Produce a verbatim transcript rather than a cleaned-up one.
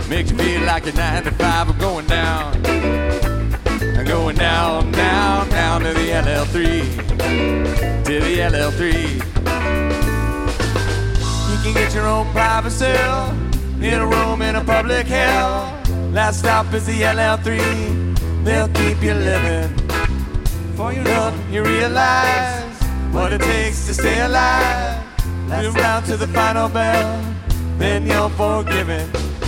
Makes you feel like you're nine to five. I'm going down. I'm going down, down, down to the L L three. To the L L three. You can get your own private cell in a room in a public hell. Last stop is the L L three. They'll keep you living. Before you know it, you realize what it takes to stay alive. Live down to the final bell, then you're forgiven.